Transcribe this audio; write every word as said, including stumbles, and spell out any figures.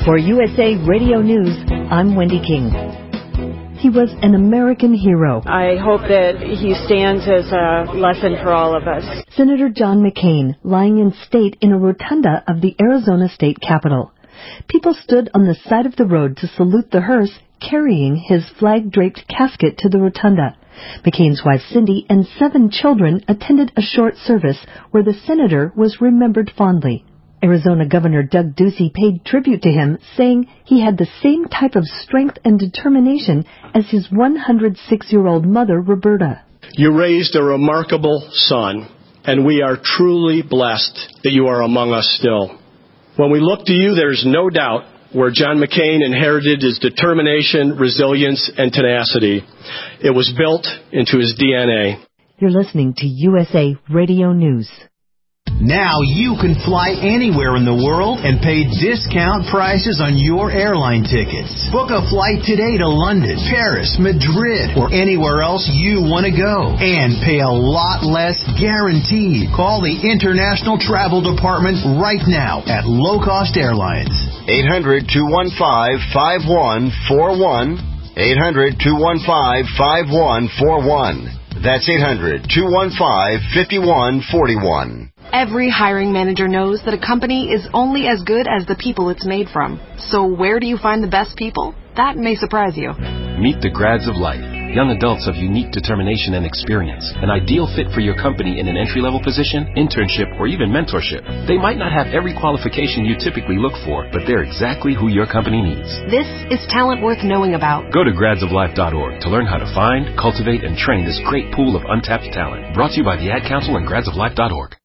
For U S A Radio News, I'm Wendy King. He was an American hero. I hope that he stands as a lesson for all of us. Senator John McCain, lying in state in a rotunda of the Arizona State Capitol. People stood on the side of the road to salute the hearse carrying his flag-draped casket to the rotunda. McCain's wife Cindy and seven children attended a short service where the senator was remembered fondly. Arizona Governor Doug Ducey paid tribute to him, saying he had the same type of strength and determination as his one hundred six-year-old mother, Roberta. You raised a remarkable son, and we are truly blessed that you are among us still. When we look to you, there's no doubt where John McCain inherited his determination, resilience, and tenacity. It was built into his D N A. You're listening to U S A Radio News. Now you can fly anywhere in the world and pay discount prices on your airline tickets. Book a flight today to London, Paris, Madrid, or anywhere else you want to go. And pay a lot less guaranteed. Call the International Travel Department right now at Low Cost Airlines. eight hundred, two one five, five one four one. eight hundred, two one five, five one four one. That's eight hundred, two one five, five one four one. Every hiring manager knows that a company is only as good as the people it's made from. So where do you find the best people? That may surprise you. Meet the grads of life. Young adults of unique determination and experience. An ideal fit for your company in an entry-level position, internship, or even mentorship. They might not have every qualification you typically look for, but they're exactly who your company needs. This is talent worth knowing about. Go to grads of life dot org to learn how to find, cultivate, and train this great pool of untapped talent. Brought to you by the Ad Council and grads of life dot org.